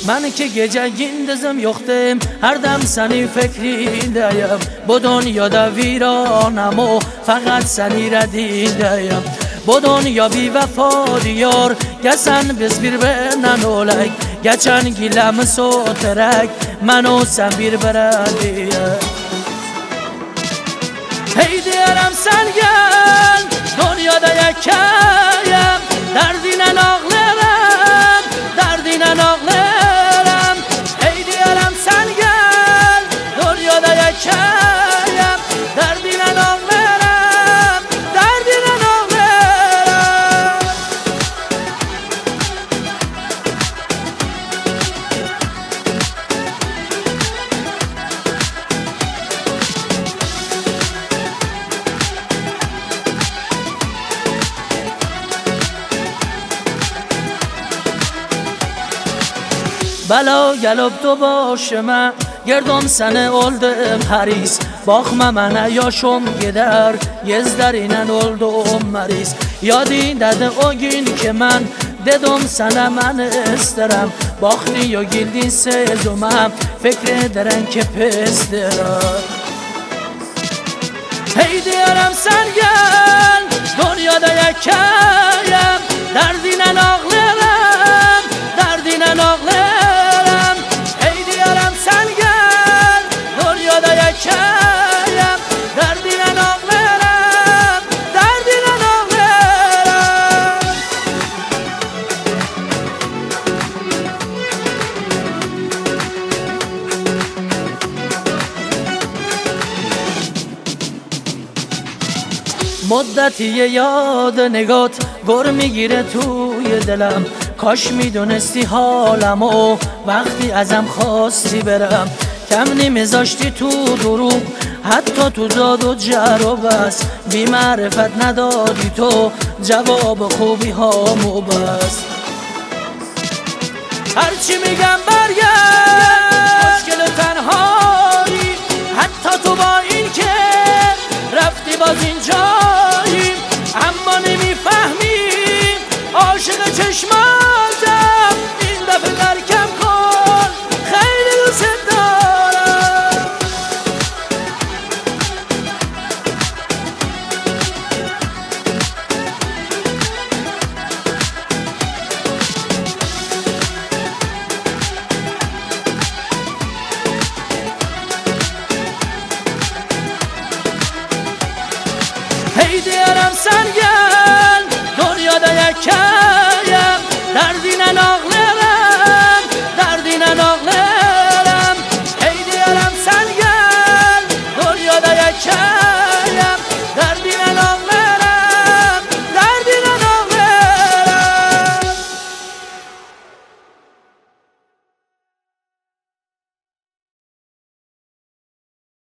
Ben ki gece gündüzüm yoktum, her dem seni fikrindeyim. Bu dünyada viranım o, fakat seni redindeyim. Bu dünya bir vefa diyor, geçen biz birbirinden olayk. Geçen gilemi soterek, ben o sen birbirine. Hey diyelim sen gel, dünyada yakayım. Derdine ağlarım, derdine ağlarım. Hey diyelim sen gel, dünyada yakayım. Derdine ağlarım, derdine ağlarım. Bela gelip du başıma, girdim seni oldum haris. Bakma bana yaşım gider, gözlerine oldum meris. Yadindedir o gün ki ben dedim sana ben isterim. Bakmıyor gildin sözüme, fikrederim ki pisdirim. Hey diyelim sen gel, dünyada yakayım. Derdine ağlarım, derdine ağlarım. Derdine ağlarım, derdine ağlarım. مدتیه یاد نگات گر میگیره توی دلم. کاش میدونستی حالمو وقتی ازم خواستی برم. کم نمیذاشتی تو دروغ، حتی تو داد و جر و بس. بی معرفت ندادی تو جواب خوبی هامو بس. هرچی میگم برگرد، مشکل تنهایی. حتی تو با این که رفتی باز اینجایی، اما نمیفهمی عاشق چشماتم. این دفعه ترکم کن، خیلی دوست دارم. Hey diyelim sen gel.